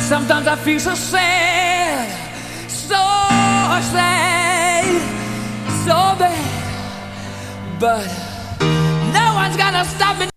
Sometimes I feel so sad, so sad, so bad, but no one's gonna stop me.